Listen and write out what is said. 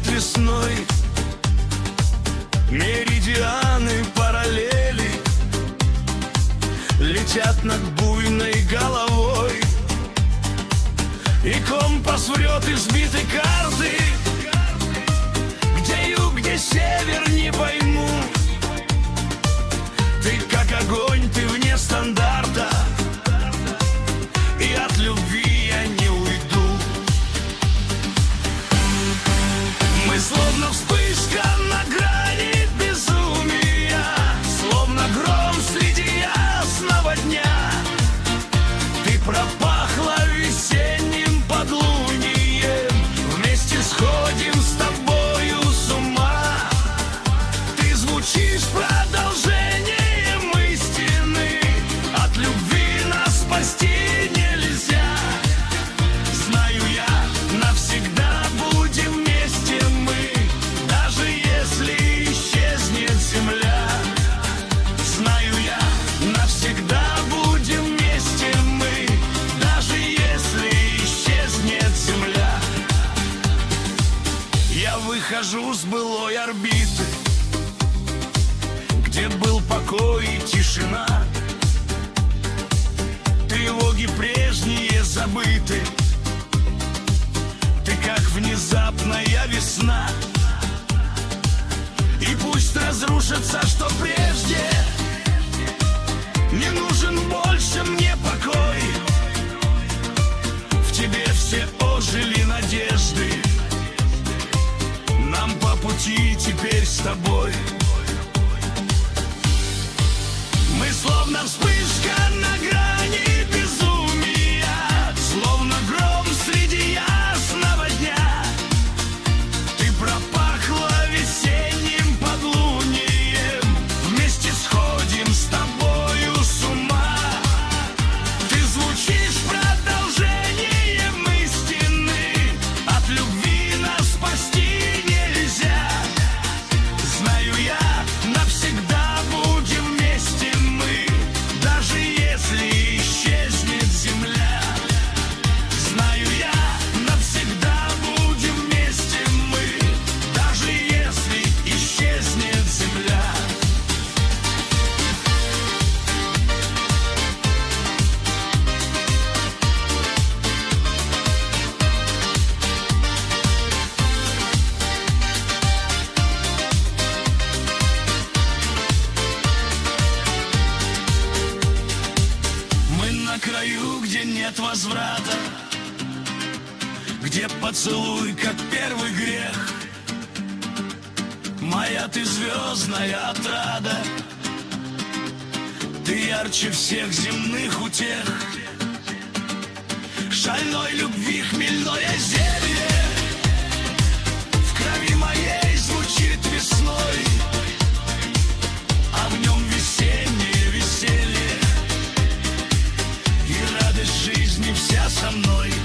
звучит весной. Меридианы параллели летят над буйной головой, и компас врет избитой карты. Где юг, где север, не пойму. Ты как огонь, ты вне стандарта, и от любви я не уйду. Мы словно вспышка на грани безумия, словно гром среди ясного дня. Ты пропахла весенним подлунием, вместе сходим с тобою с ума. Ты звучишь продолжением истины, от любви нас спасти нельзя. Знаю я, навсегда будем вместе мы, даже если исчезнет земля. Знаю я, навсегда будем вместе мы, даже если исчезнет земля. Я выхожу с былой орбиты, где был покой и тишина. Тревоги прежние забыты, ты как внезапная весна. И пусть разрушится, что прежде, не нужен больше мне покой. В тебе все ожили надежды, нам по пути теперь с тобой. Мы словно вспышка на грани безумия, словно гром среди ясного дня. Ты пропахла весенним подлунием, вместе сходим с тобою с ума. Ты звучишь продолжением истины, от любви нас спасти нельзя. Знаю я, навсегда будем вместе мы, даже если исчезнет земля. Знаю я, навсегда будем вместе мы, даже если исчезнет земля. Мы на краю, где нет возврата, где поцелуй, как первый грех. Моя ты звездная отрада, ты ярче всех земных утех. Шальной любви хмельное зелье в крови моей звучит весной, а в нем весеннее веселье, и радость жизни вся со мной.